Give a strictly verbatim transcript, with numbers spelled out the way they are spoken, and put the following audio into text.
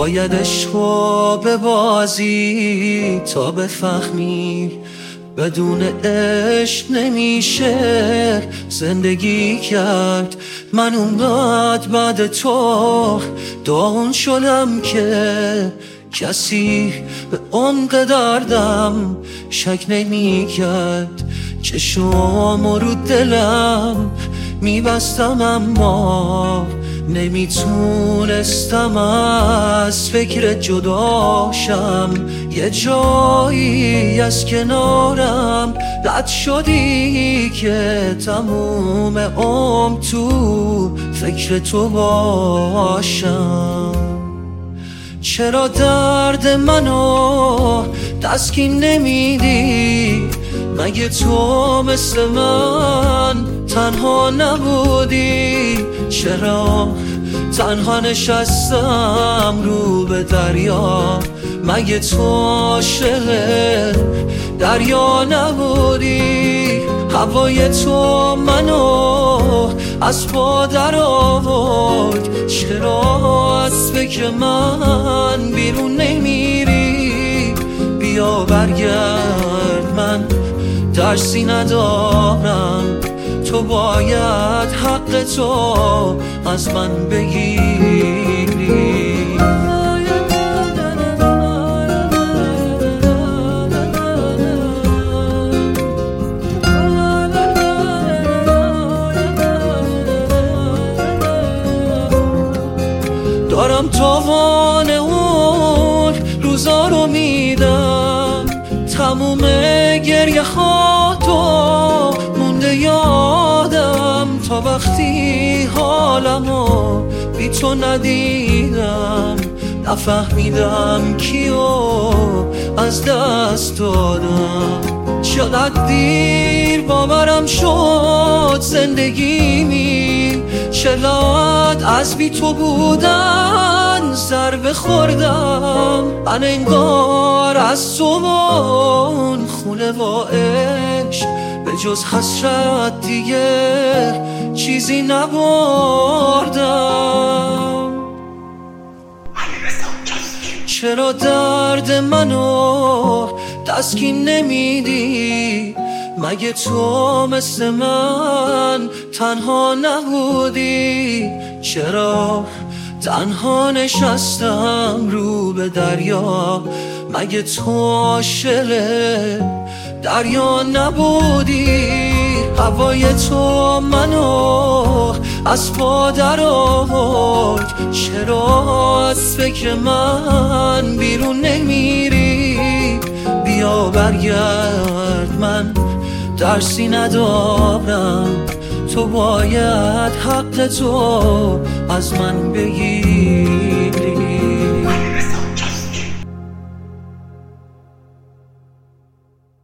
باید عشقو ببازی تا بفهمی بدون عشق نمیشه زندگی کرد. من اونقدر بعد تو داغون شدم که کسی به عمق دردم شک نمی کرد. چشم رو دلم میبستم اما نمیتونستم از فکر جداشم. یه جایی از کنارم رد شدی که تموم عمر تو فکر تو باشم. چرا درد منو تسکین نمیدی؟ مگه تو مثل من تنها نبودی؟ چرا تنها نشستم رو به دریا؟ مگه تو عاشق دریا نبودی؟ هوای تو منو از پا در آورد. چرا از فکر من بیرون نمیری؟ بیا برگرد، من ترسی ندارم. تو باید حق تو از من بگیری. دارم تاوان اون روزا رو میدم، تموم گریه ها تو مونده یادم. تا وقتی حالمو بی تو ندیدم نفهمیدم کیو از دست دادم. چقدر دیر باورم شد زندگیمی، چقدر از بی تو بودن ضربه خوردم. من انگار از تو اون خونه و عشق به جز حسرت دیگه چیزی نبردم. چرا درد منو تسکین نمیدی؟ مگه تو مثل من تنها نبودی؟ چرا تنها نشستم رو به دریا؟ مگه تو عاشق دریا نبودی؟ هوای تو منو از پا در آورد. چرا از فکر من بیرون نمیری؟ بیا برگرد، من درسی ندارم. تو باید حق تو از من بگیری.